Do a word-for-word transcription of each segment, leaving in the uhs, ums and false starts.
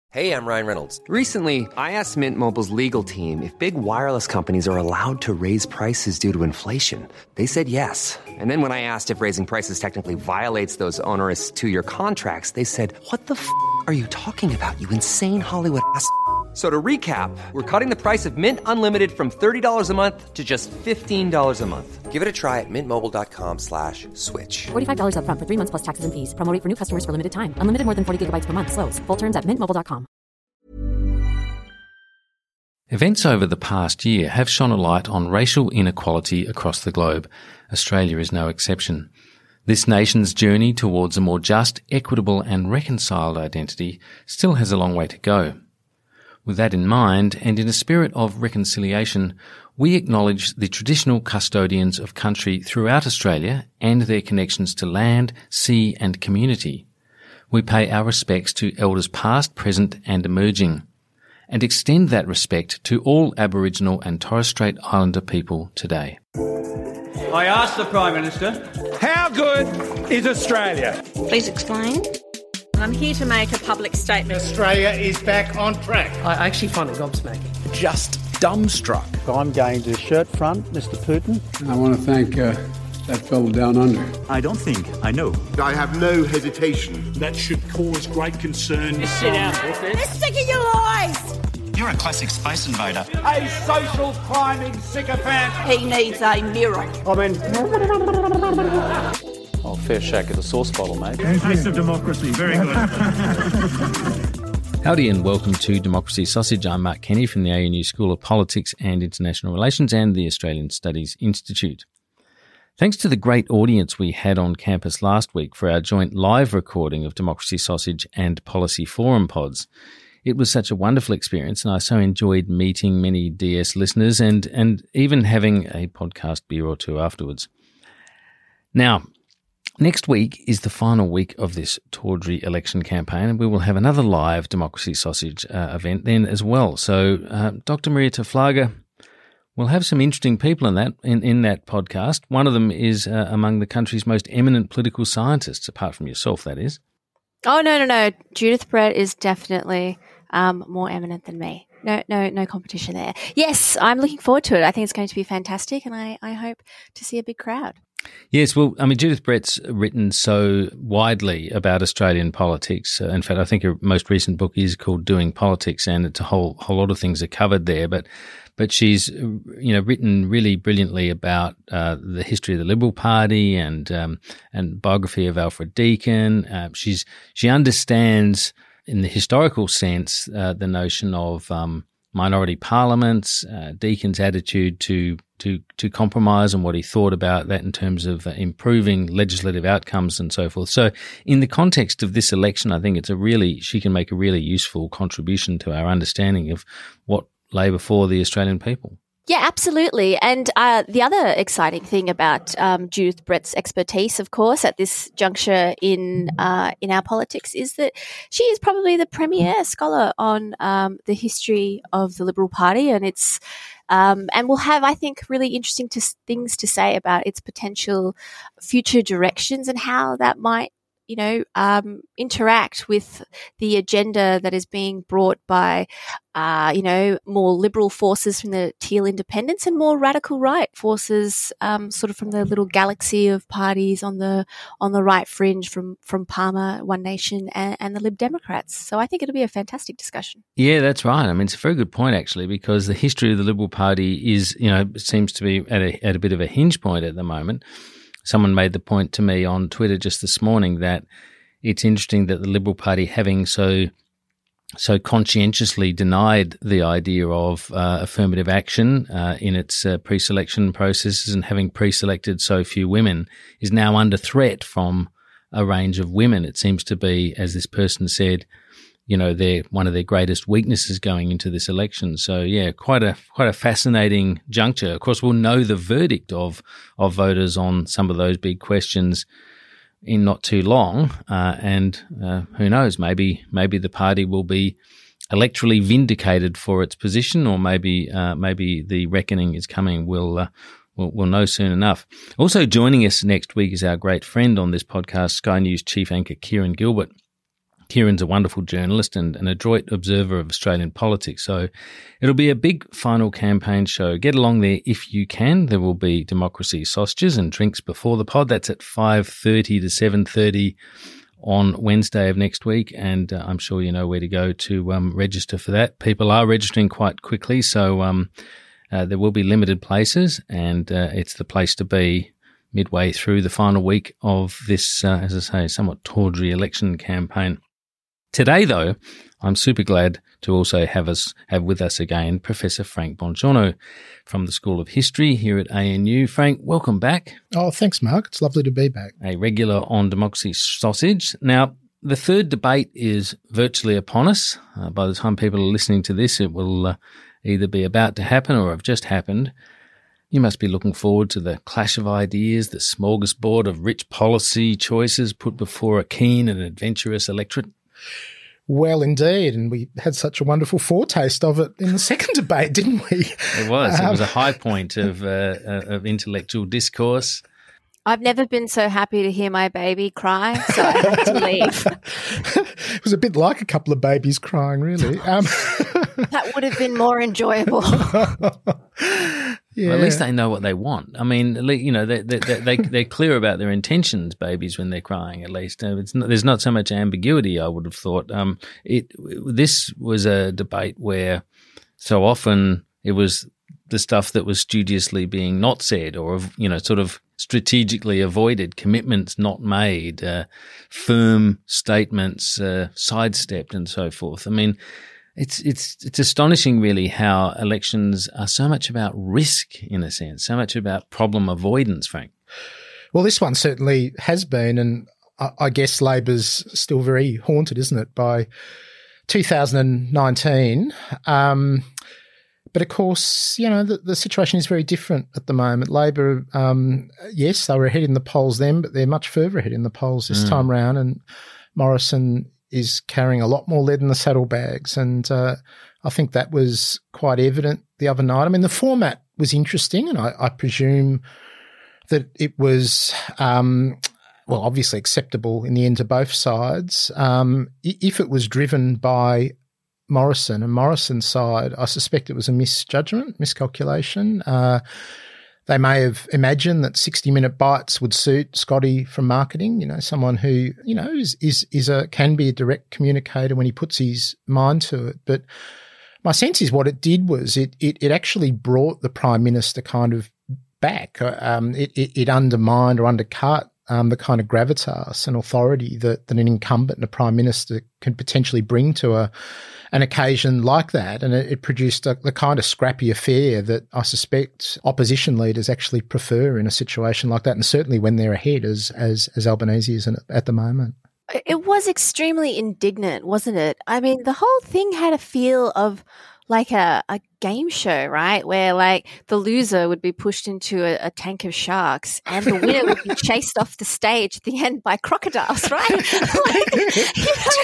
Hey, I'm Ryan Reynolds. Recently, I asked Mint Mobile's legal team if big wireless companies are allowed to raise prices due to inflation. They said yes. And then when I asked if raising prices technically violates those onerous two-year contracts, they said, what the f*** are you talking about, you insane Hollywood ass f- So to recap, we're cutting the price of Mint Unlimited from thirty dollars a month to just fifteen dollars a month. Give it a try at mintmobile.com slash switch. forty-five dollars up front for three months plus taxes and fees. Promo rate for new customers for limited time. Unlimited more than forty gigabytes per month. Slows full terms at mint mobile dot com. Events over the past year have shone a light on racial inequality across the globe. Australia is no exception. This nation's journey towards a more just, equitable and reconciled identity still has a long way to go. With that in mind, and in a spirit of reconciliation, we acknowledge the traditional custodians of country throughout Australia and their connections to land, sea and community. We pay our respects to elders past, present and emerging, and extend that respect to all Aboriginal and Torres Strait Islander people today. I asked the Prime Minister, how good is Australia? Please explain. I'm here to make a public statement. Australia is back on track. I actually find it gobsmacking. Just dumbstruck. I'm going to shirt front, Mister Putin. I want to thank uh, that fellow down under. I don't think I know. I have no hesitation. That should cause great concern. Sit down, They're sick of your lies. You're a classic space invader. A social climbing sycophant. He needs a mirror. I mean... Oh, fair shake at the sauce bottle, mate. Taste of democracy, very good. Howdy and welcome to Democracy Sausage. I'm Mark Kenny from the A N U School of Politics and International Relations and the Australian Studies Institute. Thanks to the great audience we had on campus last week for our joint live recording of Democracy Sausage and Policy Forum pods. It was such a wonderful experience and I so enjoyed meeting many D S listeners and, and even having a podcast beer or two afterwards. Now, next week is the final week of this tawdry election campaign, and we will have another live Democracy Sausage uh, event then as well. So uh, Doctor Maria Taflaga will have some interesting people in that in, in that podcast. One of them is uh, among the country's most eminent political scientists, apart from yourself, that is. Oh, no, no, no. Judith Brett is definitely um, more eminent than me. No, no, no competition there. Yes, I'm looking forward to it. I think it's going to be fantastic, and I, I hope to see a big crowd. Yes, well, I mean, Judith Brett's written so widely about Australian politics. Uh, in fact, I think her most recent book is called Doing Politics, and it's a whole whole lot of things are covered there. But but she's you know written really brilliantly about uh, the history of the Liberal Party and um, and biography of Alfred Deakin. Uh, she's she understands in the historical sense uh, the notion of um, minority parliaments, uh, Deakin's attitude to to to compromise and what he thought about that in terms of uh, improving legislative outcomes and so forth. So in the context of this election, I think it's a really, she can make a really useful contribution to our understanding of what lay before the Australian people. Yeah, absolutely. And uh, the other exciting thing about um, Judith Brett's expertise, of course, at this juncture in uh, in our politics is that she is probably the premier scholar on um, the history of the Liberal Party, and it's um, and will have, I think, really interesting to, things to say about its potential future directions and how that might, you know, um, interact with the agenda that is being brought by, uh, you know, more liberal forces from the Teal Independents and more radical right forces, um, sort of from the little galaxy of parties on the on the right fringe from from Palmer, One Nation, and, and the Lib Democrats. So I think it'll be a fantastic discussion. Yeah, that's right. I mean, it's a very good point actually, because the history of the Liberal Party is, you know, seems to be at a at a bit of a hinge point at the moment. Someone made the point to me on Twitter just this morning that it's interesting that the Liberal Party, having so so conscientiously denied the idea of uh, affirmative action uh, in its uh, pre-selection processes and having pre-selected so few women, is now under threat from a range of women. It seems to be, as this person said, you know, they're one of their greatest weaknesses going into this election. So, yeah, quite a quite a fascinating juncture. Of course, we'll know the verdict of of voters on some of those big questions in not too long, uh, and uh, who knows, maybe maybe the party will be electorally vindicated for its position, or maybe uh, maybe the reckoning is coming. We'll, uh, we'll we'll know soon enough. Also joining us next week is our great friend on this podcast, Sky News chief anchor Kieran Gilbert. Kieran's a wonderful journalist and an adroit observer of Australian politics. So it'll be a big final campaign show. Get along there if you can. There will be democracy sausages and drinks before the pod. That's at five thirty to seven thirty on Wednesday of next week. And uh, I'm sure you know where to go to um, register for that. People are registering quite quickly. So um, uh, there will be limited places, and uh, it's the place to be midway through the final week of this, uh, as I say, somewhat tawdry election campaign. Today, though, I'm super glad to also have us have with us again Professor Frank Bongiorno from the School of History here at A N U. Frank, welcome back. Oh, thanks, Mark. It's lovely to be back. A regular on Democracy Sausage. Now, the third debate is virtually upon us. Uh, by the time people are listening to this, it will uh, either be about to happen or have just happened. You must be looking forward to the clash of ideas, the smorgasbord of rich policy choices put before a keen and adventurous electorate. Well, indeed, and we had such a wonderful foretaste of it in the second debate, didn't we? It was. Um, it was a high point of uh, of intellectual discourse. I've never been so happy to hear my baby cry, so I had to leave. It was a bit like a couple of babies crying, really. Um, that would have been more enjoyable. Yeah. Well, at least they know what they want. I mean, you know, they, they, they, they're clear about their intentions, babies, when they're crying, at least. It's not, there's not so much ambiguity, I would have thought. Um, it This was a debate where so often it was the stuff that was studiously being not said or, you know, sort of strategically avoided, commitments not made, uh, firm statements uh, sidestepped and so forth. I mean, It's it's it's astonishing, really, how elections are so much about risk, in a sense, so much about problem avoidance, Frank. Well, this one certainly has been, and I, I guess Labor's still very haunted, isn't it, by two thousand nineteen. Um, but, of course, you know, the, the situation is very different at the moment. Labor, um, yes, they were ahead in the polls then, but they're much further ahead in the polls this mm. time round, and Morrison is carrying a lot more lead in the saddlebags, and uh, I think that was quite evident the other night. I mean, the format was interesting, and I, I presume that it was, um, well, obviously acceptable in the end to both sides. Um, if it was driven by Morrison and Morrison's side, I suspect it was a misjudgment, miscalculation. Uh, They may have imagined that sixty-minute bites would suit Scotty from marketing, you know, someone who, you know, is is is a can be a direct communicator when he puts his mind to it. But my sense is what it did was it it, it actually brought the Prime Minister kind of back. Um, it, it, it undermined or undercut um, the kind of gravitas and authority that, that an incumbent and a Prime Minister can potentially bring to a an occasion like that, and it, it produced a, the kind of scrappy affair that I suspect opposition leaders actually prefer in a situation like that, and certainly when they're ahead, as as, as Albanese is in, at the moment. It was extremely indignant, wasn't it? I mean, the whole thing had a feel of like a, a game show, right? Where like the loser would be pushed into a, a tank of sharks and the winner would be chased off the stage at the end by crocodiles, right? like, you know,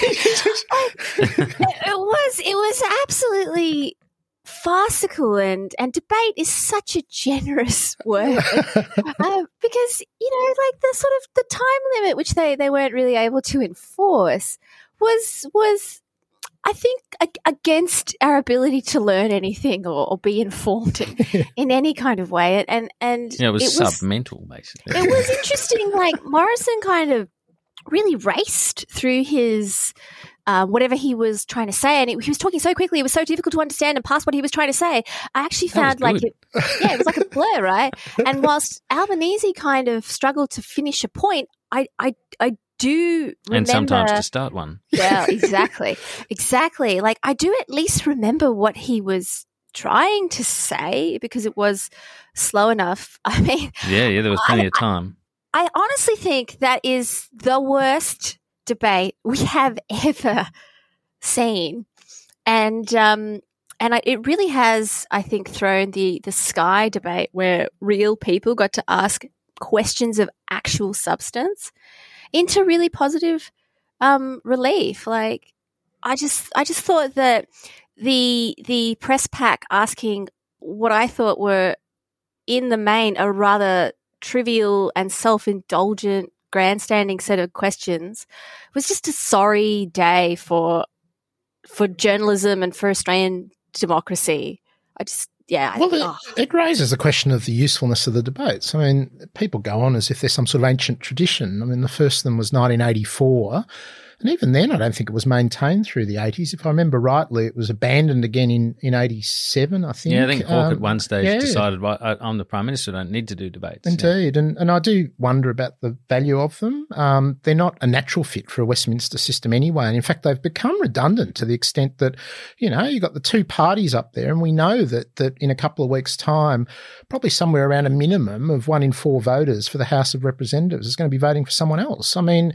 like, it was it was absolutely farcical, and, and debate is such a generous word uh, because, you know, like the sort of the time limit, which they, they weren't really able to enforce, was was I think against our ability to learn anything or, or be informed in, in any kind of way. And, and yeah, it was it was submental, basically. It was interesting. Like Morrison kind of really raced through his um, whatever he was trying to say, and it, he was talking so quickly, it was so difficult to understand and pass what he was trying to say. I actually found like it, yeah, it was like a blur, right? And whilst Albanese kind of struggled to finish a point, I, I, I do remember, and sometimes to start one. Yeah, exactly, exactly. Like I do at least remember what he was trying to say because it was slow enough. I mean, yeah, yeah, there was plenty I, of time. I, I honestly think that is the worst debate we have ever seen, and um, and I, it really has, I think, thrown the the Sky debate where real people got to ask questions of actual substance into really positive um, relief. Like, I just, I just thought that the the press pack asking what I thought were, in the main, a rather trivial and self-indulgent grandstanding set of questions. It was just a sorry day for for journalism and for Australian democracy. I just, yeah. Well, I, it, oh. it raises the question of the usefulness of the debates. I mean, people go on as if there's some sort of ancient tradition. I mean, the first of them was nineteen eighty-four. And even then, I don't think it was maintained through the eighties. If I remember rightly, it was abandoned again in, in eighty-seven, I think. Yeah, I think Hawke um, at one stage yeah. decided, well, I, I'm the Prime Minister, I don't need to do debates. Indeed. Yeah. And, and I do wonder about the value of them. Um, they're not a natural fit for a Westminster system anyway. And in fact, they've become redundant to the extent that, you know, you've got the two parties up there, and we know that that in a couple of weeks' time, probably somewhere around a minimum of one in four voters for the House of Representatives is going to be voting for someone else. I mean,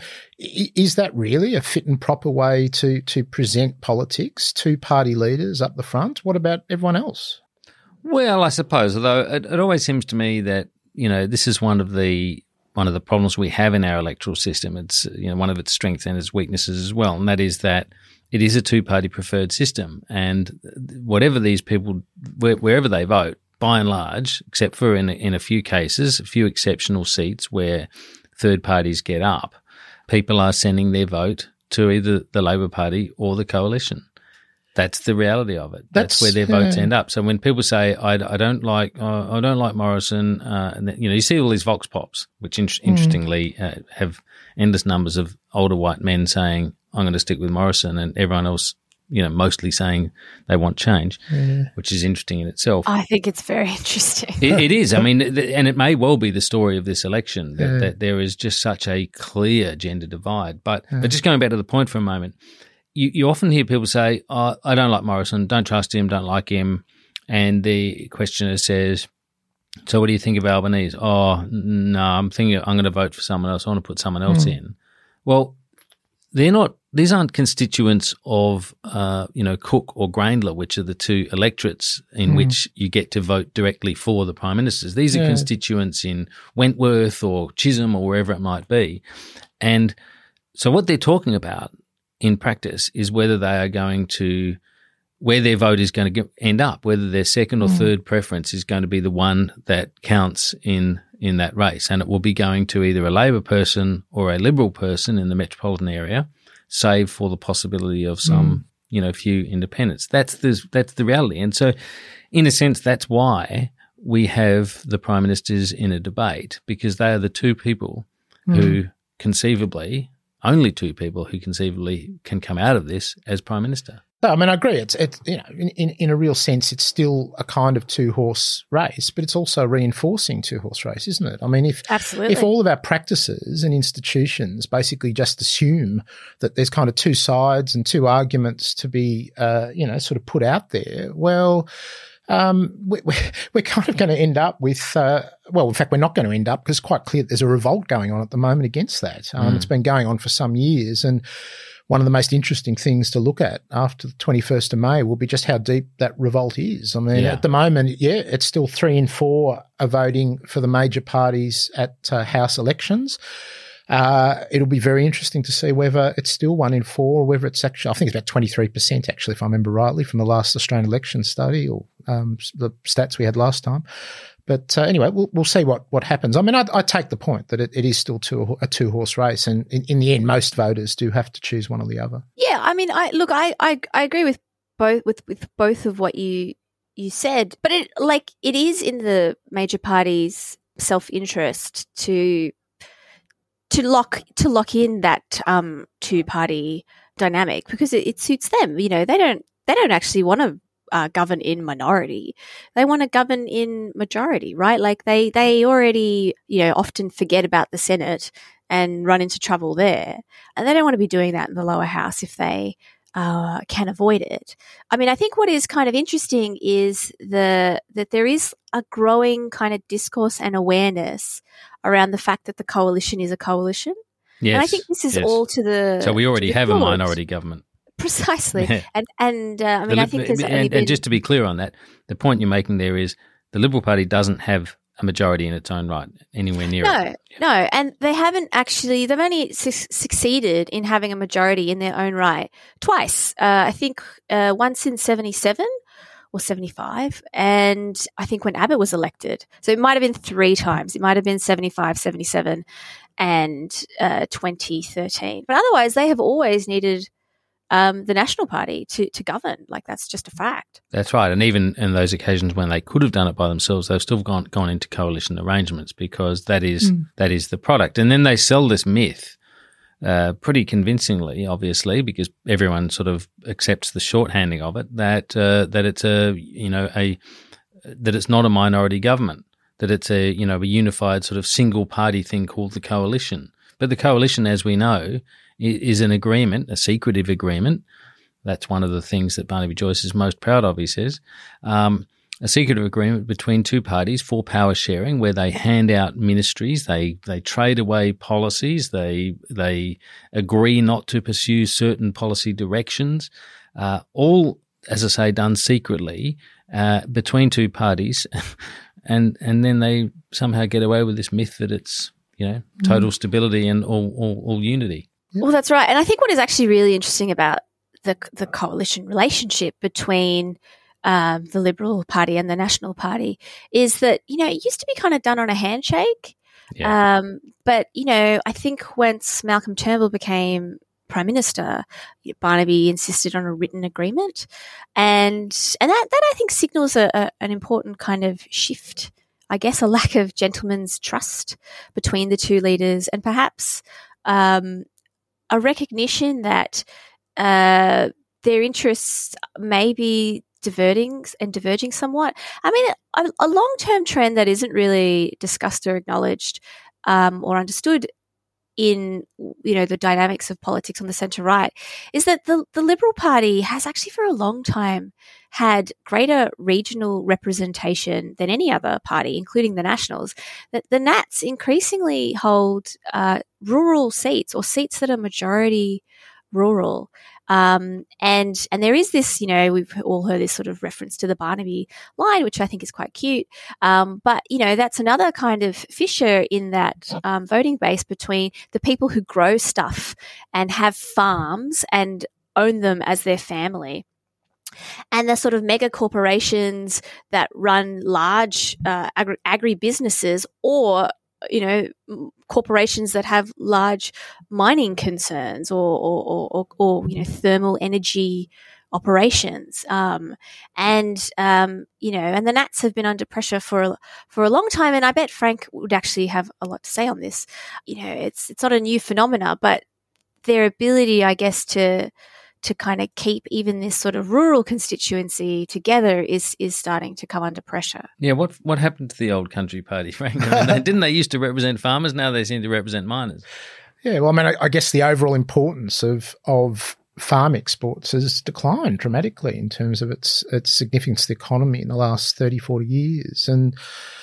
is that really a fit and proper way to to present politics? Two party leaders up the front. What about everyone else? Well, I suppose, although it, it always seems to me that, you know, this is one of the one of the problems we have in our electoral system. It's, you know, one of its strengths and its weaknesses as well, and that is that it is a two party preferred system, and whatever these people, wherever they vote, by and large, except for in in a few cases, a few exceptional seats where third parties get up, people are sending their vote to either the Labor Party or the coalition. That's the reality of it. That's, That's where their votes yeah. end up. So when people say, I, I don't like uh, I don't like Morrison, uh, and then, you know, you see all these vox pops, which in- interestingly uh, have endless numbers of older white men saying, I'm going to stick with Morrison, and everyone else, you know, mostly saying they want change, yeah. which is interesting in itself. I think it's very interesting. It, it is. I mean, th- and it may well be the story of this election that, yeah. that there is just such a clear gender divide. But, yeah. but just going back to the point for a moment, you, you often hear people say, oh, I don't like Morrison, don't trust him, don't like him. And the questioner says, so what do you think of Albanese? Oh, no, I'm thinking I'm going to vote for someone else. I want to put someone else mm. in. Well, they're not. These aren't constituents of, uh, you know, Cook or Graindler, which are the two electorates in mm. which you get to vote directly for the Prime Ministers. These are yeah. constituents in Wentworth or Chisholm or wherever it might be. And so what they're talking about in practice is whether they are going to, where their vote is going to get, end up, whether their second or mm. third preference is going to be the one that counts in in that race. And it will be going to either a Labor person or a Liberal person in the metropolitan area, save for the possibility of some, mm. you know, few independents. That's the, that's the reality. And so, in a sense, that's why we have the Prime Ministers in a debate, because they are the two people mm. who conceivably, only two people who conceivably can come out of this as Prime Minister. I mean, I agree. It's, it's you know, in, in, in a real sense, it's still a kind of two-horse race, but it's also a reinforcing two-horse race, isn't it? I mean, if Absolutely. if all of our practices and institutions basically just assume that there's kind of two sides and two arguments to be, uh, you know, sort of put out there, well, um, we, we, we're kind of going to end up with, uh, well, in fact, we're not going to end up, because it's quite clear that there's a revolt going on at the moment against that. Um, mm. It's been going on for some years, and one of the most interesting things to look at after the twenty-first of May will be just how deep that revolt is. I mean, yeah. at the moment, yeah, it's still three in four are voting for the major parties at uh, House elections. Uh, it'll be very interesting to see whether it's still one in four or whether it's actually, I think it's about twenty-three percent actually, if I remember rightly, from the last Australian election study or um, the stats we had last time. But uh, anyway, we'll we'll see what, what happens. I mean, I, I take the point that it, it is still two, a two-horse race, and in, in the end, most voters do have to choose one or the other. Yeah, I mean, I look, I, I, I agree with both with, with both of what you you said, but it like it is in the major parties' self-interest to to lock to lock in that um, two-party dynamic, because it, it suits them. You know, they don't they don't actually want to Uh, govern in minority. They want to govern in majority, right? Like they, they already, you know, often forget about the Senate and run into trouble there. And they don't want to be doing that in the lower house if they uh, can avoid it. I mean, I think what is kind of interesting is the that there is a growing kind of discourse and awareness around the fact that the coalition is a coalition. Yes, and I think this is yes. all to the So we already have thought. a minority government. Precisely. And, and uh, I mean, the, I think there's and, only been... and just to be clear on that, the point you're making there is the Liberal Party doesn't have a majority in its own right anywhere near no, it. No, no. And they haven't actually, they've only su- succeeded in having a majority in their own right twice. Uh, I think uh, once in seventy-seven or seventy-five, and I think when Abbott was elected. So it might have been three times. It might have been seventy-five, seventy-seven, and uh, twenty thirteen. But otherwise, they have always needed um, the National Party to, to govern. Like, that's just a fact. That's right. And even in those occasions when they could have done it by themselves, they've still gone gone into coalition arrangements because that is mm. that is the product. And then they sell this myth uh, pretty convincingly, obviously, because everyone sort of accepts the shorthanding of it, that uh, that it's a you know a that it's not a minority government, that it's a you know a unified sort of single party thing called the coalition. But the coalition, as we know, is an agreement, a secretive agreement. That's one of the things that Barnaby Joyce is most proud of, he says. Um, a secretive agreement between two parties for power sharing, where they hand out ministries, they they trade away policies, they they agree not to pursue certain policy directions, uh, all, as I say, done secretly uh, between two parties, and and then they somehow get away with this myth that it's you know total mm. stability and all, all all unity. Well, that's right, and I think what is actually really interesting about the the coalition relationship between um, the Liberal Party and the National Party is that, you know, it used to be kind of done on a handshake. Yeah. Um, but, you know, I think once Malcolm Turnbull became Prime Minister, Barnaby insisted on a written agreement. And and that, that I think signals a, a, an important kind of shift, I guess, a lack of gentleman's trust between the two leaders, and perhaps um, a recognition that Uh, their interests may be diverting and diverging somewhat. I mean, a, a long-term trend that isn't really discussed or acknowledged um, or understood in, you know, the dynamics of politics on the centre-right is that the, the Liberal Party has actually for a long time had greater regional representation than any other party, including the Nationals. That the Nats increasingly hold uh, rural seats, or seats that are majority rural. Um, and, and there is this, you know, we've all heard this sort of reference to the Barnaby line, which I think is quite cute. Um, but, you know, that's another kind of fissure in that um, voting base between the people who grow stuff and have farms and own them as their family, and the sort of mega corporations that run large uh, agri- agri-businesses, or you know, corporations that have large mining concerns, or, or, or, or you know, thermal energy operations. Um, and, um, you know, and the Nats have been under pressure for, for a long time. And I bet Frank would actually have a lot to say on this. You know, it's, it's not a new phenomena, but their ability, I guess, to, to kind of keep even this sort of rural constituency together is is starting to come under pressure. Yeah, what what happened to the old country party, Frank? I mean, they, didn't they used to represent farmers? Now they seem to represent miners. Yeah, well, I mean, I, I guess the overall importance of of farm exports has declined dramatically in terms of its its significance to the economy in the last thirty, forty years. And,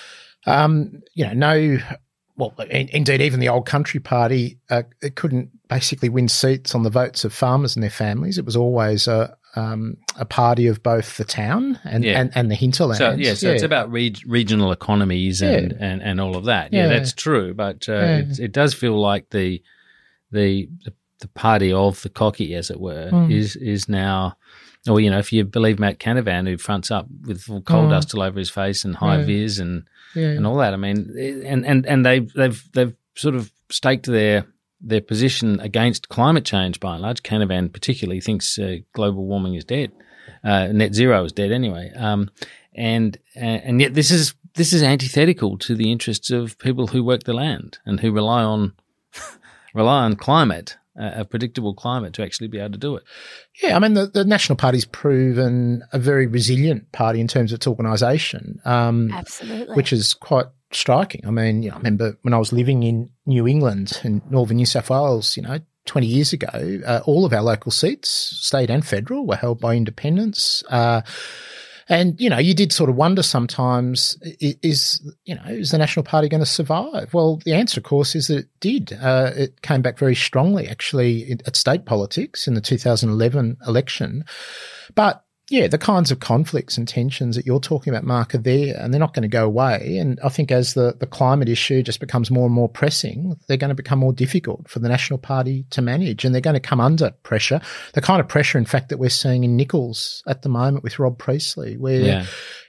um, you know, no... Well, indeed, even the old country party, uh, it couldn't basically win seats on the votes of farmers and their families. It was always a um, a party of both the town and, yeah. and, and the hinterlands. So, yeah, so yeah. it's about reg- regional economies and, yeah. and, and all of that. Yeah, yeah. That's true. But uh, yeah. it, it does feel like the, the the the party of the cocky, as it were, mm. is is now... Or, you know, if you believe Matt Canavan, who fronts up with coal mm. dust all over his face and high yeah. vis and yeah. and all that. I mean, and and and they've they've they've sort of staked their their position against climate change by and large. Canavan particularly thinks uh, global warming is dead, uh, net zero is dead anyway. Um, and and yet this is this is antithetical to the interests of people who work the land and who rely on rely on climate. A predictable climate to actually be able to do it. Yeah, I mean, the, the National Party's proven a very resilient party in terms of its organisation. Um, Absolutely. Which is quite striking. I mean, you know, I remember when I was living in New England, in northern New South Wales, you know, twenty years ago, uh, all of our local seats, state and federal, were held by independents. Uh, And, you know, you did sort of wonder sometimes, is, you know, is the National Party going to survive? Well, the answer, of course, is that it did. Uh, it came back very strongly, actually, at state politics in the two thousand eleven election. But, yeah, the kinds of conflicts and tensions that you're talking about, Mark, are there, and they're not going to go away. And I think as the, the climate issue just becomes more and more pressing, they're going to become more difficult for the National Party to manage, and they're going to come under pressure. The kind of pressure, in fact, that we're seeing in Nichols at the moment with Rob Priestley, where, yeah.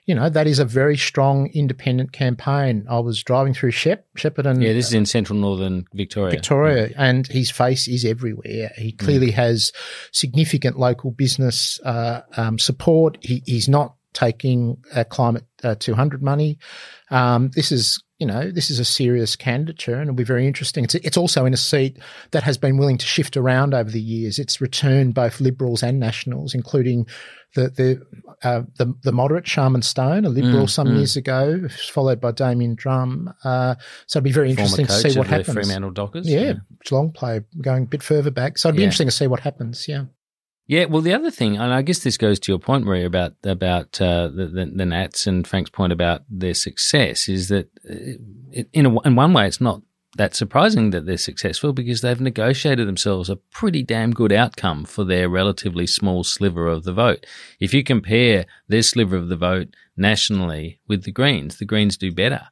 you know, that is a very strong independent campaign. I was driving through Shep, Shepparton. Yeah, this is in central northern Victoria. Victoria, yeah. And his face is everywhere. He clearly mm. has significant local business uh, um, support. He, he's not taking uh, Climate uh, two hundred money. Um, this is, you know, this is a serious candidature and it'll be very interesting. It's, it's also in a seat that has been willing to shift around over the years. It's returned both Liberals and Nationals, including the the uh, the, the moderate Sharman Stone, a Liberal mm, some mm. years ago, followed by Damien Drum. Uh, so it'll be very Former interesting to see what happens. Fremantle Dockers. Yeah, yeah. Geelong player going a bit further back. So it'll be yeah. interesting to see what happens, yeah. Yeah, well, the other thing, and I guess this goes to your point, Maria, about about uh, the, the the Nats and Frank's point about their success, is that it, in a, in one way it's not that surprising that they're successful because they've negotiated themselves a pretty damn good outcome for their relatively small sliver of the vote. If you compare their sliver of the vote nationally with the Greens, the Greens do better.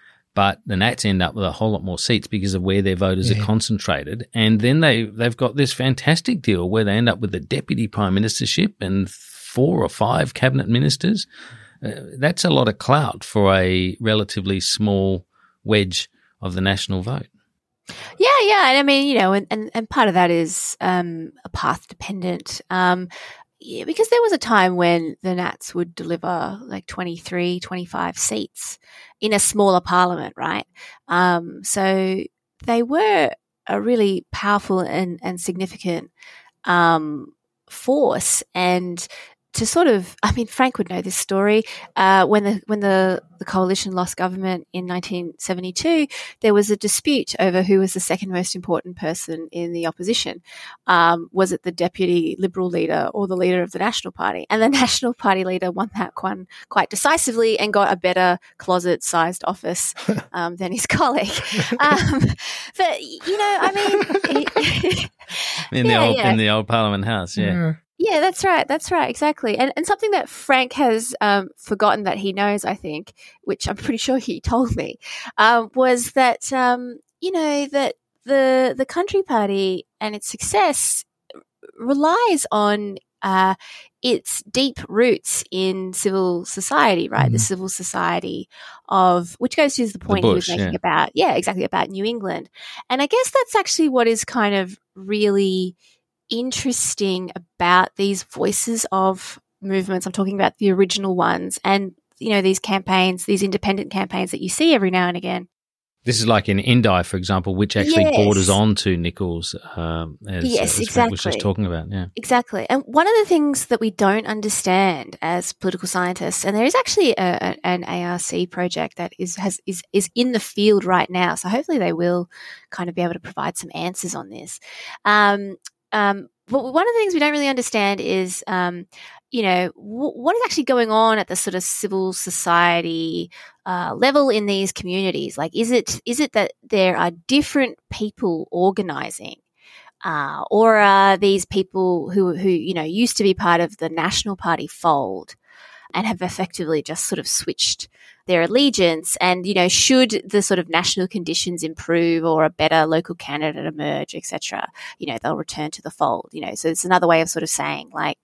But the Nats end up with a whole lot more seats because of where their voters yeah. are concentrated. And then they, they've got this fantastic deal where they end up with the deputy prime ministership and four or five cabinet ministers. Uh, that's a lot of clout for a relatively small wedge of the national vote. Yeah, yeah. And I mean, you know, and, and, and part of that is um, a path dependent. Um, yeah, because there was a time when the Nats would deliver like twenty-three, twenty-five seats in a smaller parliament, right? Um, so they were a really powerful and, and significant um, force. And to sort of, I mean, Frank would know this story. Uh, when the when the, the coalition lost government in nineteen seventy-two, there was a dispute over who was the second most important person in the opposition. Um, was it the deputy Liberal leader or the leader of the National Party? And the National Party leader won that one quite decisively and got a better closet-sized office um, than his colleague. Um, but you know, I mean, in yeah, the old yeah. in the old Parliament House, yeah. yeah. Yeah, that's right. That's right. Exactly. And and something that Frank has um, forgotten that he knows, I think, which I'm pretty sure he told me, um, was that, um, you know, that the the Country Party and its success relies on uh, its deep roots in civil society, right? Mm-hmm. The civil society of, which goes to the point the he bush, was making yeah. about, yeah, exactly, about New England. And I guess that's actually what is kind of really interesting about these voices of movements. I'm talking about the original ones and, you know, these campaigns, these independent campaigns that you see every now and again. This is like in Indi, for example, which actually yes. borders on to Nichols, um, as, yes, as exactly. Frank was just talking about. Yeah, exactly. And one of the things that we don't understand as political scientists, and there is actually a, a, an A R C project that is has is is in the field right now, so hopefully they will kind of be able to provide some answers on this. Um, Um, but one of the things we don't really understand is, um, you know, w- what is actually going on at the sort of civil society uh, level in these communities? Like, is it is it that there are different people organising, uh, or are these people who who you know used to be part of the National Party fold and have effectively just sort of switched their allegiance? And, you know, should the sort of national conditions improve or a better local candidate emerge, et cetera, you know, they'll return to the fold, you know. So it's another way of sort of saying, like,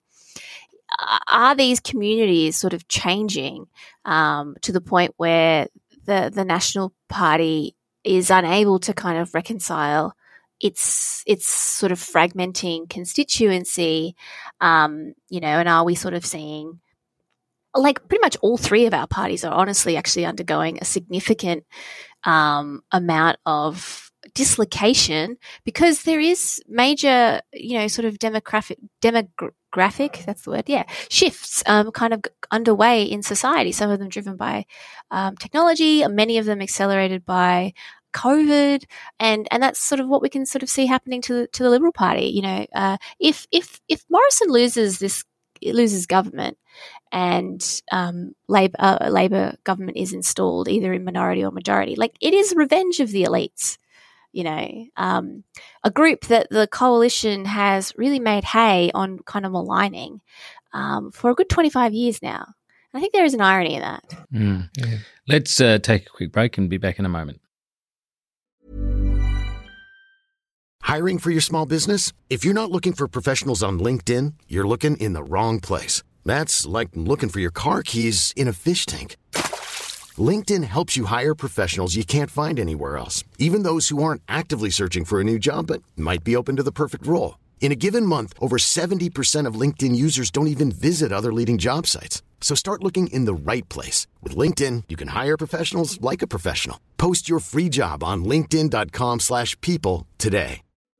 are these communities sort of changing um, to the point where the, the National Party is unable to kind of reconcile its its sort of fragmenting constituency, um, you know, and are we sort of seeing, like, pretty much all three of our parties are honestly actually undergoing a significant um, amount of dislocation because there is major, you know, sort of demographic, demographic, that's the word, yeah, shifts um, kind of underway in society, some of them driven by um, technology, many of them accelerated by COVID, and and that's sort of what we can sort of see happening to to the Liberal Party. You know, uh, if if if Morrison loses this loses government and um, Labor uh, Labor government is installed either in minority or majority, like, it is revenge of the elites. You know, um, a group that the coalition has really made hay on kind of maligning um, for a good twenty-five years now. And I think there is an irony in that. Mm. Yeah. Let's uh, take a quick break and be back in a moment. Hiring for your small business? If you're not looking for professionals on LinkedIn, you're looking in the wrong place. That's like looking for your car keys in a fish tank. LinkedIn helps you hire professionals you can't find anywhere else, even those who aren't actively searching for a new job but might be open to the perfect role. In a given month, over seventy percent of LinkedIn users don't even visit other leading job sites. So start looking in the right place. With LinkedIn, you can hire professionals like a professional. Post your free job on linkedin.com slash people today.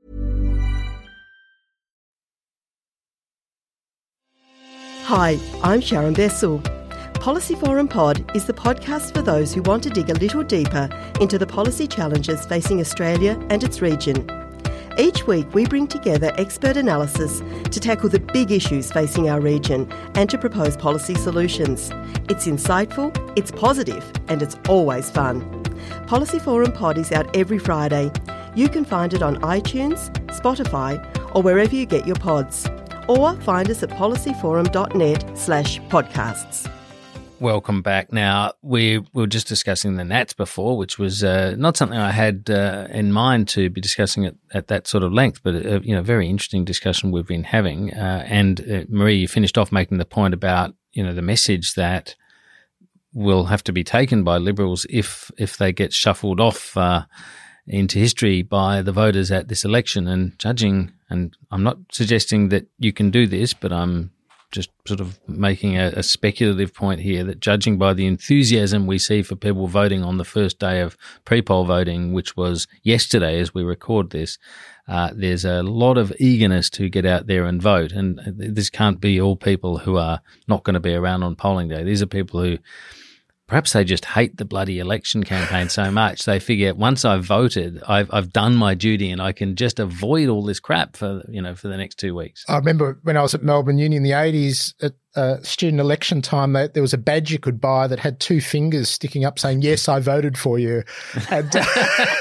Hi, I'm Sharon Bessel. Policy Forum Pod is the podcast for those who want to dig a little deeper into the policy challenges facing Australia and its region. Each week we bring together expert analysis to tackle the big issues facing our region and to propose policy solutions. It's insightful, it's positive, and it's always fun. Policy Forum Pod is out every Friday. You can find it on iTunes, Spotify, or wherever you get your pods. Or find us at policyforum.net slash podcasts. Welcome back. Now, we, we were just discussing the Nats before, which was uh, not something I had uh, in mind to be discussing it at that sort of length, but a, you know, very interesting discussion we've been having. Uh, and uh, Marie, you finished off making the point about, you know, the message that will have to be taken by Liberals if if they get shuffled off uh, into history by the voters at this election. And judging, and I'm not suggesting that you can do this, but I'm just sort of making a, a speculative point here that judging by the enthusiasm we see for people voting on the first day of pre-poll voting, which was yesterday as we record this, uh, there's a lot of eagerness to get out there and vote. And this can't be all people who are not going to be around on polling day. These are people who perhaps they just hate the bloody election campaign so much. They figure once I've voted, I've I've done my duty and I can just avoid all this crap for, you know, for the next two weeks. I remember when I was at Melbourne Uni in the eighties at uh, student election time, they, there was a badge you could buy that had two fingers sticking up saying, "Yes, I voted for you." And, uh,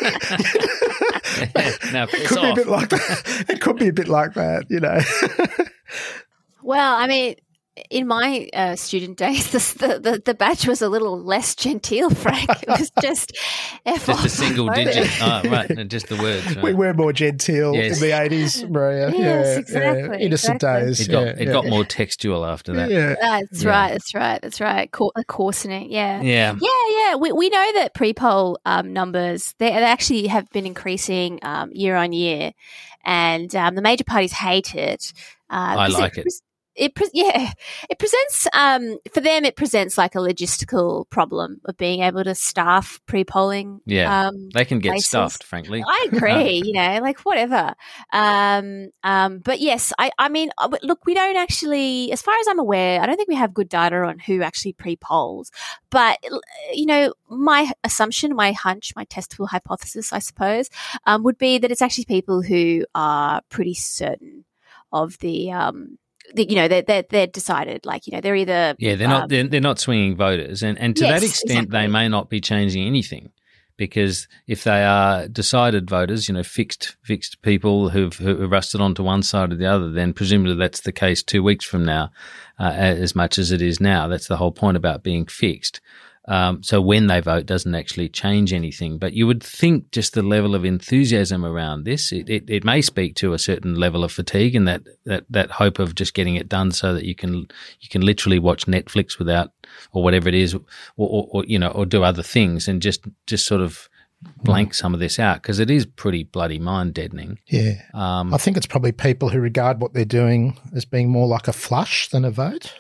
now, it could be a bit like that. It could be a bit like that, you know. Well, I mean, in my uh, student days, the, the the badge was a little less genteel, Frank. It was just F just a single digit. Oh, right, and just the words. Right. We were more genteel yes. in the eighties, Maria. Yes, yeah, exactly. Yeah. Innocent exactly. days. It got, yeah, it yeah. got more textual after that. Yeah. That's yeah. right, that's right, that's right. Co- coarsening, yeah. Yeah. Yeah, yeah. We we know that pre-poll um, numbers, they, they actually have been increasing um, year on year, and um, the major parties hate it. Uh, I like it. It pre- yeah, it presents um, for them. It presents like a logistical problem of being able to staff pre-polling. Yeah, um, they can get places. stuffed. Frankly, I agree. you know, like whatever. Um, um, but yes, I, I mean, look, we don't actually, as far as I'm aware, I don't think we have good data on who actually pre-polls. But you know, my assumption, my hunch, my testable hypothesis, I suppose, um, would be that it's actually people who are pretty certain of the. Um, The, you know, they're, they're, they're decided, like, you know, they're either... Yeah, they're not um, they're, they're not swinging voters. And, and to yes, that extent, exactly. they may not be changing anything because if they are decided voters, you know, fixed fixed people who've, who've rusted onto one side or the other, then presumably that's the case two weeks from now uh, as much as it is now. That's the whole point about being fixed. Um, so when they vote doesn't actually change anything. But you would think just the level of enthusiasm around this, it, it, it may speak to a certain level of fatigue and that, that, that hope of just getting it done so that you can you can literally watch Netflix without or whatever it is, or, or, or you know, or do other things and just, just sort of blank some of this out because it is pretty bloody mind deadening. Yeah, um, I think it's probably people who regard what they're doing as being more like a flush than a vote.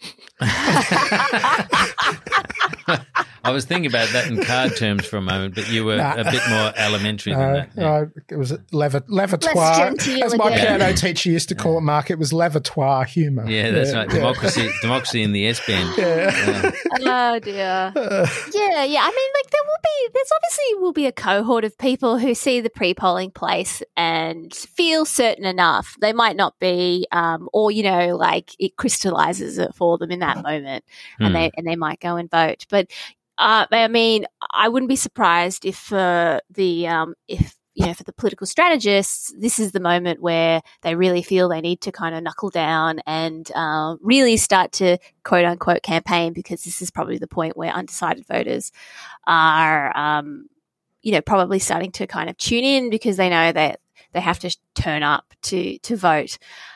I was thinking about that in card terms for a moment, but you were nah. a bit more elementary than uh, that. Yeah. Uh, it was levatoire, as my piano teacher used to call it, Mark. It was levatoire humour. Yeah, that's yeah, right. Yeah. Democracy, democracy in the S-bend. Yeah. yeah. Oh dear. Yeah, yeah. I mean, like there will be, there's obviously will be a cohort of people who see the pre-polling place and feel certain enough. They might not be, um, or you know, like it crystallises it for them in that moment, and mm. they and they might go and vote, but. Uh, I mean, I wouldn't be surprised if uh, the um, if you know for the political strategists, this is the moment where they really feel they need to kind of knuckle down and uh, really start to quote unquote campaign, because this is probably the point where undecided voters are, um, you know, probably starting to kind of tune in because they know that they have to turn up to to vote.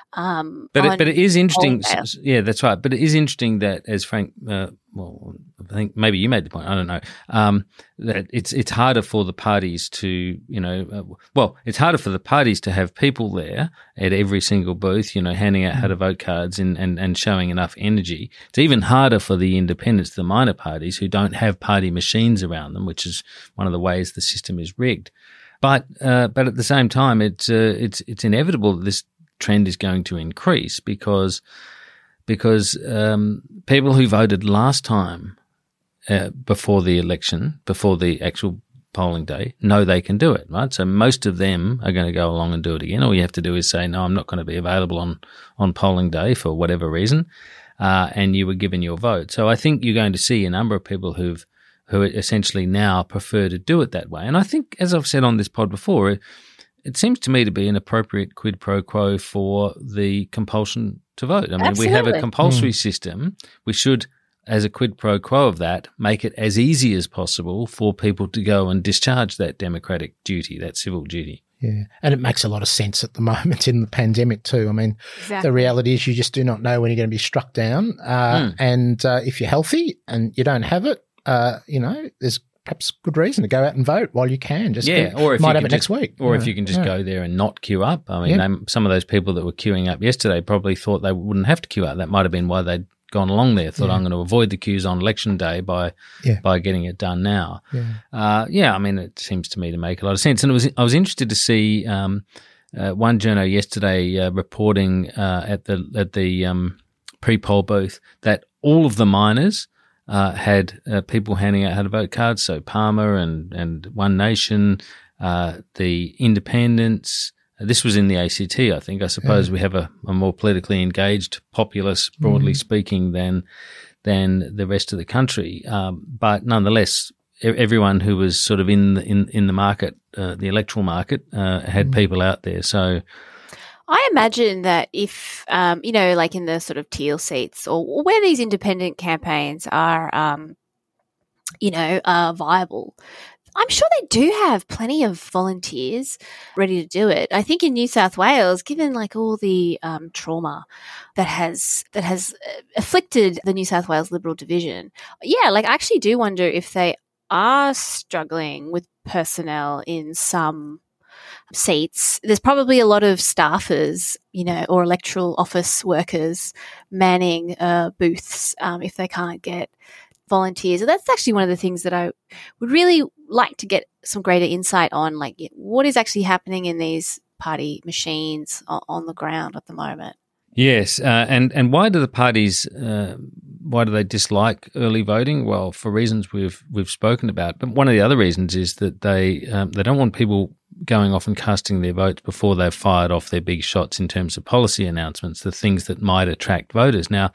Um, but it, but it is interesting. Wholesale. Yeah, that's right. But it is interesting that, as Frank, uh, well, I think maybe you made the point. I don't know. Um, that it's it's harder for the parties to, you know, uh, well, it's harder for the parties to have people there at every single booth, you know, handing out how to vote cards and, and, and showing enough energy. It's even harder for the independents, the minor parties, who don't have party machines around them, which is one of the ways the system is rigged. But uh, but at the same time, it's uh, it's it's inevitable that this trend is going to increase because because um, people who voted last time uh, before the election, before the actual polling day, know they can do it, right? So most of them are going to go along and do it again. All you have to do is say, no, I'm not going to be available on, on polling day for whatever reason, uh, and you were given your vote. So I think you're going to see a number of people who've who essentially now prefer to do it that way. And I think, as I've said on this pod before, it, it seems to me to be an appropriate quid pro quo for the compulsion to vote. I mean, Absolutely. we have a compulsory Mm. system. We should, as a quid pro quo of that, make it as easy as possible for people to go and discharge that democratic duty, that civil duty. Yeah, and it makes a lot of sense at the moment in the pandemic too. I mean, Exactly. the reality is you just do not know when you're going to be struck down. Uh, Mm. And uh, if you're healthy and you don't have it, uh, you know, there's perhaps good reason to go out and vote while you can. Just Yeah, get, or if might you have can it next just, week. or Yeah, if you can just yeah. go there and not queue up. I mean, Yeah. they, some of those people that were queuing up yesterday probably thought they wouldn't have to queue up. That might have been why they'd gone along there. Thought Yeah. I'm going to avoid the queues on election day by Yeah. by getting it done now. Yeah. Uh, yeah, I mean, it seems to me to make a lot of sense. And it was I was interested to see um, uh, one journo yesterday uh, reporting uh, at the at the um, pre-poll booth that all of the minors uh, had uh, people handing out how to vote cards. So Palmer and and One Nation, uh, the Independents. This was in the A C T, I think. I suppose Yeah. we have a, a more politically engaged populace, broadly Mm. speaking, than than the rest of the country. Um, but nonetheless, e- everyone who was sort of in the, in in the market, uh, the electoral market, uh, had Mm. people out there. So I imagine that if, um, you know, like in the sort of teal seats or, or where these independent campaigns are, um, you know, uh, viable, I'm sure they do have plenty of volunteers ready to do it. I think in New South Wales, given like all the um, trauma that has that has uh, afflicted the New South Wales Liberal division, yeah, like I actually do wonder if they are struggling with personnel in some seats. There's probably a lot of staffers, you know, or electoral office workers manning uh, booths um, if they can't get volunteers. So that's actually one of the things that I would really like to get some greater insight on, like what is actually happening in these party machines on, on the ground at the moment. yes, uh, and and why do the parties uh, why do they dislike early voting? Well, for reasons we've we've spoken about. But one of the other reasons is that they um, they don't want people going off and casting their votes before they've fired off their big shots in terms of policy announcements, the things that might attract voters. Now,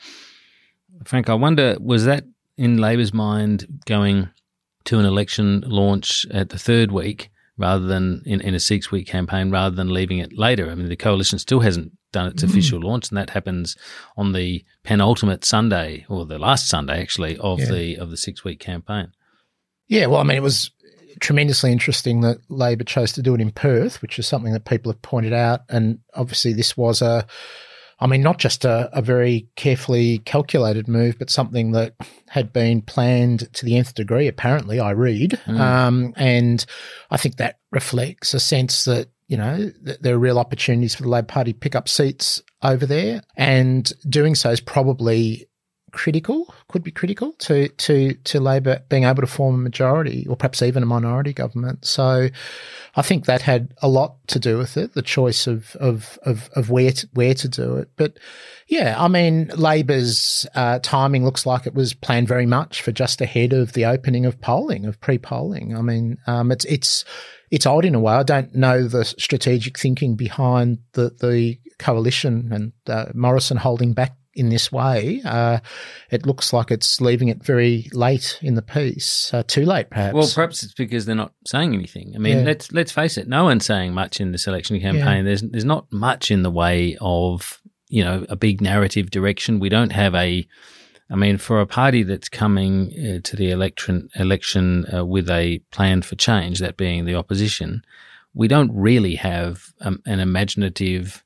Frank, I wonder, was that in Labor's mind going to an election launch at the third week rather than in, in a six-week campaign rather than leaving it later? I mean, the coalition still hasn't done its Mm. official launch, and that happens on the penultimate Sunday, or the last Sunday actually, of Yeah. the of the six-week campaign. Yeah, well, I mean, it was tremendously interesting that Labor chose to do it in Perth, which is something that people have pointed out. And obviously this was a, I mean, not just a, a very carefully calculated move, but something that had been planned to the nth degree, apparently, I read. Mm. Um, and I think that reflects a sense that, you know, th- there are real opportunities for the Labor Party to pick up seats over there. And doing so is probably critical, could be critical to, to, to Labor being able to form a majority or perhaps even a minority government. So I think that had a lot to do with it, the choice of, of, of, of where to, where to do it. But yeah, I mean, Labor's uh, timing looks like it was planned very much for just ahead of the opening of polling, of pre-polling. I mean, um, it's, it's, it's odd in a way. I don't know the strategic thinking behind the, the coalition and uh, Morrison holding back in this way. Uh, it looks like it's leaving it very late in the piece, uh, too late perhaps. Well, perhaps it's because they're not saying anything. I mean, Yeah. let's let's face it, no one's saying much in this election campaign. Yeah. There's there's not much in the way of, you know, a big narrative direction. We don't have a, I mean, for a party that's coming uh, to the election election uh, with a plan for change, that being the opposition, we don't really have um, an imaginative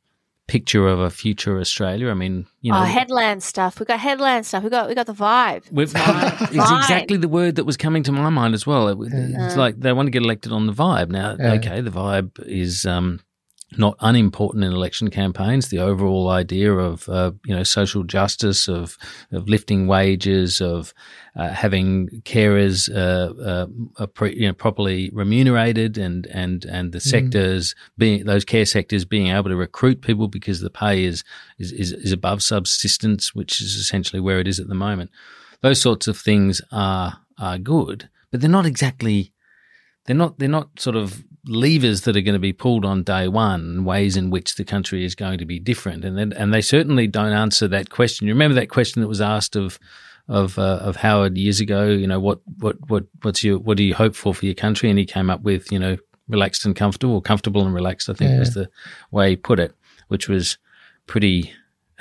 picture of a future Australia. I mean, you know, oh, headland stuff. We got headland stuff. We got we got the vibe. We've, it's exactly the word that was coming to my mind as well. It, it's uh, like they want to get elected on the vibe. Now, uh, okay, the vibe is um, not unimportant in election campaigns. The overall idea of uh, you know social justice, of of lifting wages, of uh, having carers uh, uh, pre, you know properly remunerated, and and and the sectors mm. being those care sectors being able to recruit people because the pay is is is, is above subsistence, which is essentially where it is at the moment. Those sorts of things are are good, but they're not exactly they're not they're not sort of levers that are going to be pulled on day one, ways in which the country is going to be different, and then, and they certainly don't answer that question. You remember that question that was asked of of uh, of Howard years ago? You know, what what what what's your what do you hope for for your country? And he came up with, you know, relaxed and comfortable, or comfortable and relaxed, I think yeah. was the way he put it, which was pretty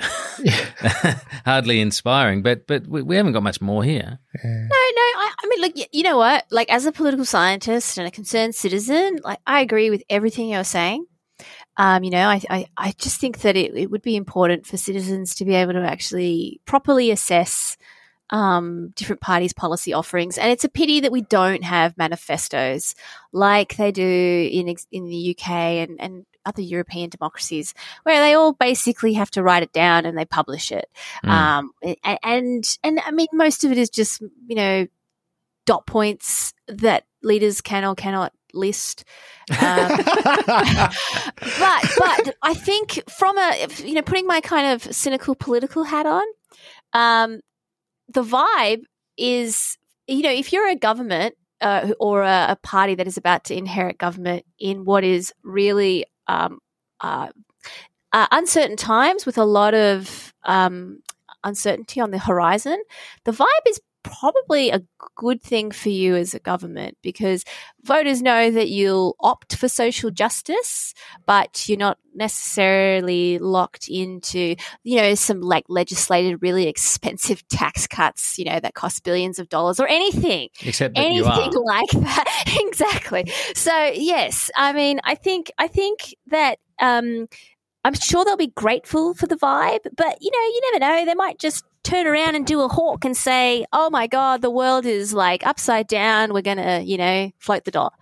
hardly inspiring. But but we, we haven't got much more here. Yeah. No, no. I, I mean, look, you know what? Like, as a political scientist and a concerned citizen, like, I agree with everything you're saying. Um, you know, I, I, I just think that it, it would be important for citizens to be able to actually properly assess um, different parties' policy offerings. And it's a pity that we don't have manifestos like they do in in the U K and, and other European democracies, where they all basically have to write it down and they publish it. Mm. Um, and, and, and I mean, most of it is just, you know, dot points that leaders can or cannot list. Um, but, but I think from a, you know, putting my kind of cynical political hat on, um, the vibe is, you know, if you're a government uh, or a, a party that is about to inherit government in what is really um, uh, uh, uncertain times with a lot of um, uncertainty on the horizon, the vibe is probably a good thing for you as a government, because voters know that you'll opt for social justice, but you're not necessarily locked into, you know, some like legislated really expensive tax cuts, you know, that cost billions of dollars or anything. Except that anything you are. like that. Exactly. So yes, I mean, I think I think that um, I'm sure they'll be grateful for the vibe, but you know, you never know. They might just turn around and do a hawk and say, oh my God, the world is like upside down. We're going to, you know, float the dollar.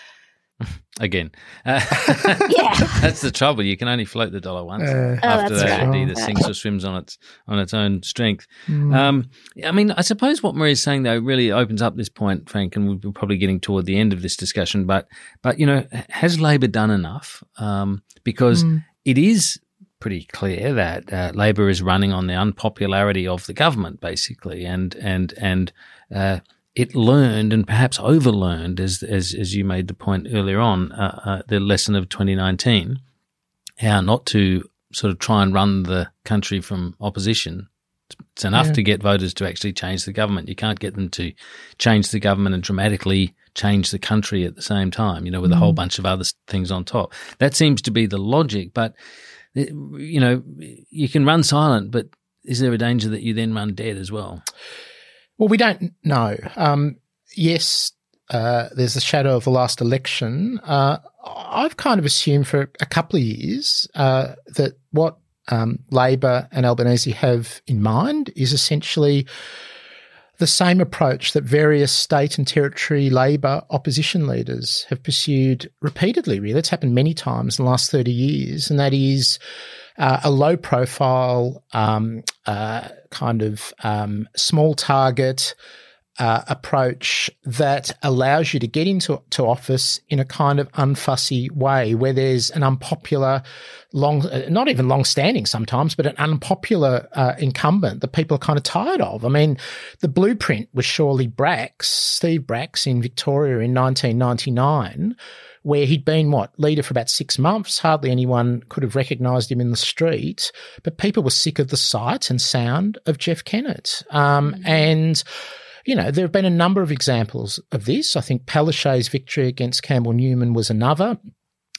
Again. Uh, yeah. That's the trouble. You can only float the dollar once. Uh, After oh, that, right. it either sinks or swims on its on its own strength. Mm. Um, I mean, I suppose what Maria's saying, though, really opens up this point, Frank, and we're probably getting toward the end of this discussion. But, but you know, has Labor done enough? Um, because mm. it is pretty clear that uh, Labor is running on the unpopularity of the government, basically, and and and uh, it learned and perhaps overlearned, as as as you made the point earlier on, uh, uh, the lesson of twenty nineteen, how not to sort of try and run the country from opposition. It's enough yeah. to get voters to actually change the government. You can't get them to change the government and dramatically change the country at the same time, you know, with mm. a whole bunch of other things on top. That seems to be the logic, but you know, you can run silent, but is there a danger that you then run dead as well? Well, we don't know. Um, yes, uh, there's the shadow of the last election. Uh, I've kind of assumed for a couple of years uh, that what um, Labor and Albanese have in mind is essentially the same approach that various state and territory Labor opposition leaders have pursued repeatedly, really. It's happened many times in the last thirty years, and that is uh, a low-profile um, uh, kind of um, small-target uh, approach that allows you to get into to office in a kind of unfussy way, where there's an unpopular, long, uh, not even long-standing sometimes, but an unpopular uh, incumbent that people are kind of tired of. I mean, the blueprint was surely Bracks, Steve Bracks in Victoria in nineteen ninety-nine, where he'd been, what, leader for about six months. Hardly anyone could have recognised him in the street, but people were sick of the sight and sound of Jeff Kennett. Um, mm-hmm. And you know, there have been a number of examples of this. I think Palaszczuk's victory against Campbell Newman was another.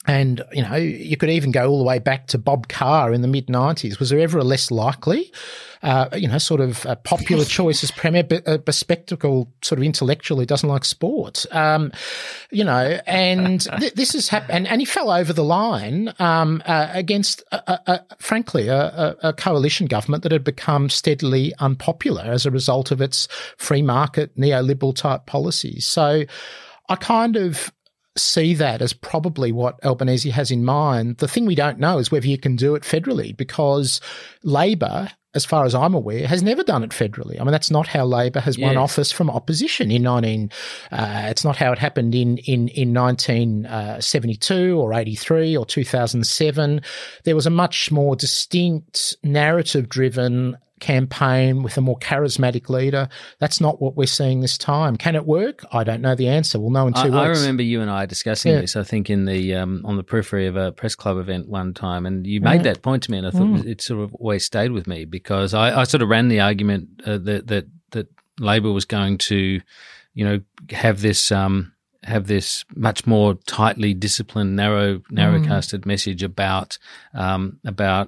And, you know, you could even go all the way back to Bob Carr in the mid nineties. Was there ever a less likely, uh, you know, sort of a popular choice as premier, but a bespectacled sort of intellectual who doesn't like sport? Um, you know, and th- this has happened. And, and he fell over the line um, uh, against, a, a, a, frankly, a, a coalition government that had become steadily unpopular as a result of its free market, neoliberal type policies. So I kind of see that as probably what Albanese has in mind. The thing we don't know is whether you can do it federally, because Labor, as far as I'm aware, has never done it federally. I mean, that's not how Labor has yes. won office from opposition in nineteen. Uh, it's not how it happened in in in nineteen seventy-two or eighty-three or two thousand seven. There was a much more distinct, narrative-driven campaign with a more charismatic leader. That's not what we're seeing this time. Can it work? I don't know the answer. We'll know in two I, weeks. I remember you and I discussing yeah. this, I think, in the um, on the periphery of a press club event one time, and you made yeah. that point to me, and I thought mm. it sort of always stayed with me, because I, I sort of ran the argument uh, that that that Labor was going to, you know, have this um, have this much more tightly disciplined, narrow, narrow-casted mm. message about um, about.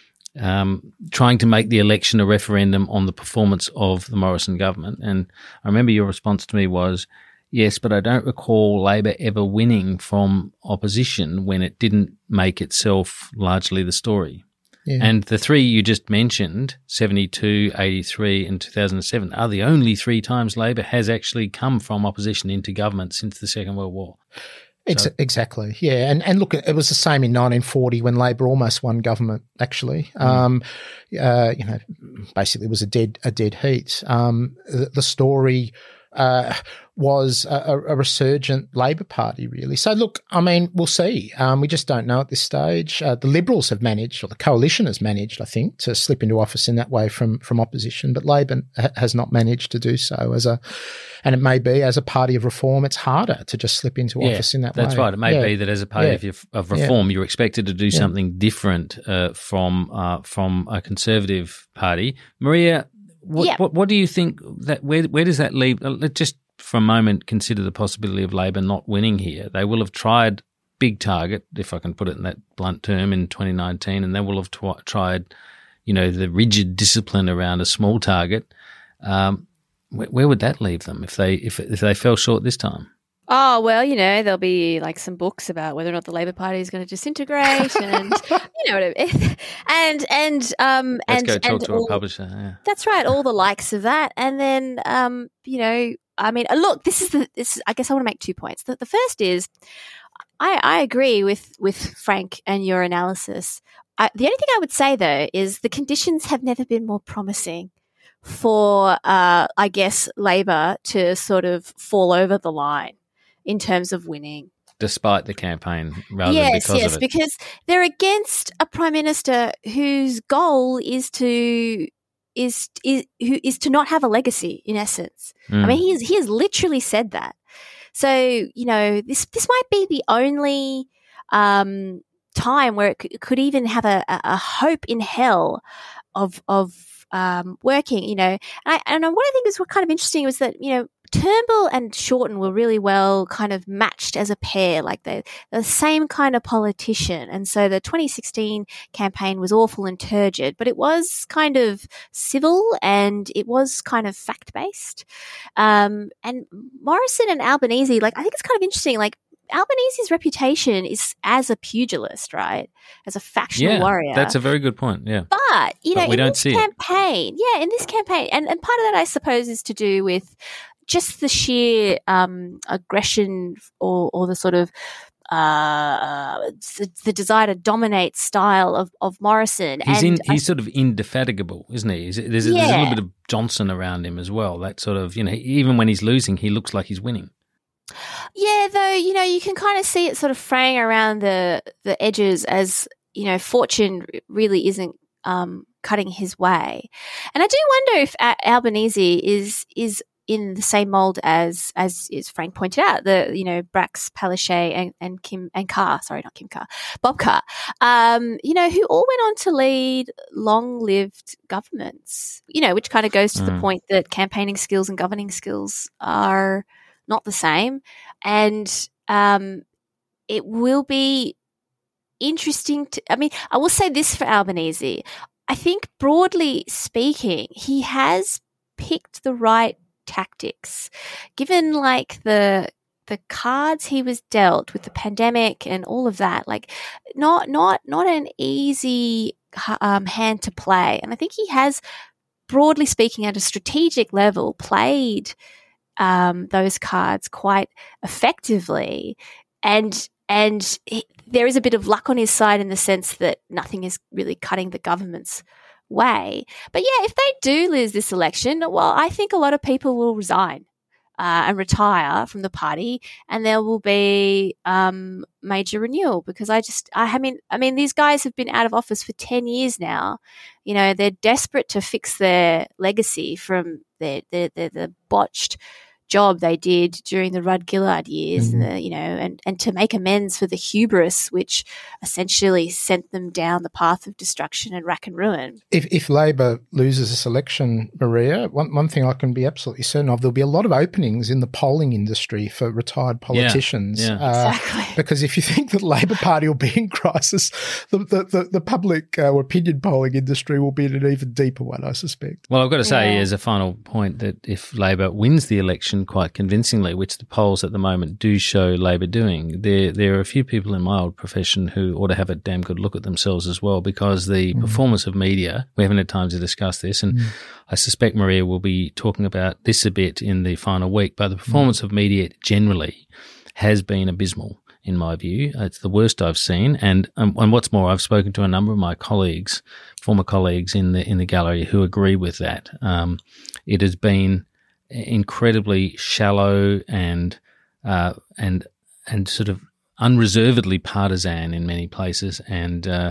Um, trying to make the election a referendum on the performance of the Morrison government. And I remember your response to me was, yes, but I don't recall Labor ever winning from opposition when it didn't make itself largely the story. Yeah. And the three you just mentioned, seventy-two, eighty-three and two thousand seven, are the only three times Labor has actually come from opposition into government since the Second World War. Ex- so. Exactly, yeah. And and look, it was the same in nineteen forty when Labor almost won government, actually. Mm. Um, uh, you know, basically it was a dead a dead heat. Um, the, the story uh, was a, a resurgent Labor Party, really. So, look, I mean, we'll see. Um, we just don't know at this stage. Uh, the Liberals have managed, or the coalition has managed, I think, to slip into office in that way from from opposition, but Labor ha- has not managed to do so. As a, and it may be as a party of reform, it's harder to just slip into yeah, office in that that's way. That's right. It may yeah. be that as a party yeah. of, of reform, yeah. you're expected to do yeah. something different uh, from uh, from a Conservative party. Maria, what, yeah. what what do you think that where where does that leave? Let's just for a moment consider the possibility of Labor not winning here. They will have tried big target, if I can put it in that blunt term, in twenty nineteen, and they will have tw- tried, you know, the rigid discipline around a small target. Um, where, where would that leave them if they if if they fell short this time? Oh, well, you know, there'll be like some books about whether or not the Labor Party is going to disintegrate and, you know what I mean? And, and, um, Let's and, go talk and to all, a publisher. Yeah. That's right. All the likes of that. And then, um, you know, I mean, look, this is the, this, I guess I want to make two points. The, the first is I, I agree with, with Frank and your analysis. I, the only thing I would say, though, is the conditions have never been more promising for, uh, I guess, Labor to sort of fall over the line in terms of winning. Despite the campaign, rather yes, than because yes, of it. because they're against a prime minister whose goal is to is is who is to not have a legacy. In essence, mm. I mean, he has, he has literally said that. So you know, this this might be the only um, time where it could, could even have a, a hope in hell of of um, working. You know, and, I, and what I think is what kind of interesting was that you know. Turnbull and Shorten were really well kind of matched as a pair, like they're the same kind of politician. And so the twenty sixteen campaign was awful and turgid, but it was kind of civil and it was kind of fact-based. Um, and Morrison and Albanese, like I think it's kind of interesting, like Albanese's reputation is as a pugilist, right? As a factional yeah, warrior. That's a very good point, yeah. But, you know, but we in don't this see campaign, it. yeah, in this campaign, and, and part of that I suppose is to do with just the sheer um, aggression or, or the sort of uh, the, the desire to dominate style of, of Morrison. He's and in, he's I, sort of indefatigable, isn't he? There's, there's, yeah. there's a little bit of Johnson around him as well. That sort of, you know, even when he's losing, he looks like he's winning. Yeah, though, you know, you can kind of see it sort of fraying around the, the edges as, you know, fortune really isn't um, cutting his way. And I do wonder if Albanese is is in the same mold as, as as Frank pointed out, the, you know, Brax, Palaszczuk and, and Kim and Carr, sorry, not Kim Carr, Bob Carr, um, you know, who all went on to lead long-lived governments, you know, which kind of goes to mm. the point that campaigning skills and governing skills are not the same. And um, it will be interesting to, I mean, I will say this for Albanese. I think broadly speaking, he has picked the right tactics. Given like the the cards he was dealt with the pandemic and all of that, like not not not an easy um, hand to play. And I think he has, broadly speaking, at a strategic level, played um, those cards quite effectively. And and he, there is a bit of luck on his side in the sense that nothing is really cutting the government's way. But yeah, if they do lose this election, well, I think a lot of people will resign uh, and retire from the party, and there will be um, major renewal. Because I just, I mean, I mean, these guys have been out of office for ten years now. You know, they're desperate to fix their legacy from the the the, the botched job they did during the Rudd Gillard years, mm-hmm. and the, you know, and, and to make amends for the hubris which essentially sent them down the path of destruction and rack and ruin. If, if Labor loses this election, Maria, one, one thing I can be absolutely certain of, there'll be a lot of openings in the polling industry for retired politicians. Yeah, yeah. Uh, exactly. Because if you think that the Labor Party will be in crisis, the, the, the, the public uh, opinion polling industry will be in an even deeper one, I suspect. Well, I've got to say yeah. as a final point that if Labor wins the election quite convincingly, which the polls at the moment do show Labor doing, there there are a few people in my old profession who ought to have a damn good look at themselves as well, because the mm. performance of media, we haven't had time to discuss this, and mm. I suspect Maria will be talking about this a bit in the final week, but the performance mm. of media generally has been abysmal in my view. It's the worst I've seen, and um, and what's more, I've spoken to a number of my colleagues, former colleagues in the in the gallery, who agree with that. Um, it has been incredibly shallow and uh, and and sort of unreservedly partisan in many places, and uh,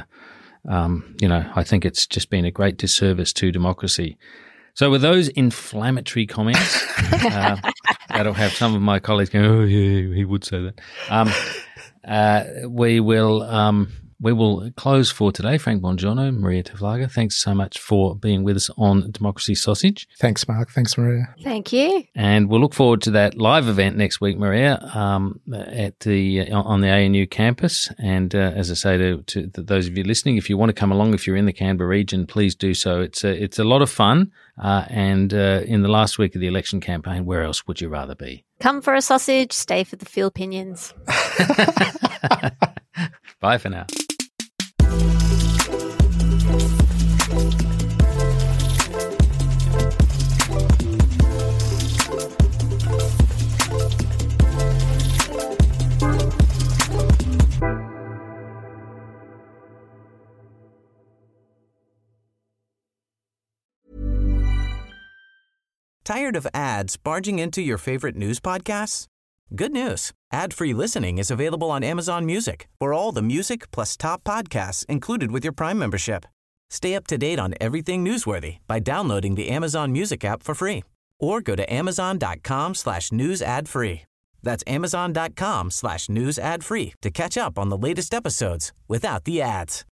um, you know, I think it's just been a great disservice to democracy. So with those inflammatory comments, uh, that'll have some of my colleagues going, "Oh yeah, he would say that." Um, uh, we will. Um, We will close for today. Frank Bongiorno, Maria Taflaga, thanks so much for being with us on Democracy Sausage. Thanks, Mark. Thanks, Maria. Thank you. And we'll look forward to that live event next week, Maria, um, at the on the A N U campus. And uh, as I say to, to those of you listening, if you want to come along, if you're in the Canberra region, please do so. It's a, it's a lot of fun. Uh, and uh, in the last week of the election campaign, where else would you rather be? Come for a sausage, stay for the field pinions. Bye for now. Tired of ads barging into your favorite news podcasts? Good news. Ad-free listening is available on Amazon Music for all the music plus top podcasts included with your Prime membership. Stay up to date on everything newsworthy by downloading the Amazon Music app for free or go to amazon.com slash news ad free. That's amazon.com slash news ad free to catch up on the latest episodes without the ads.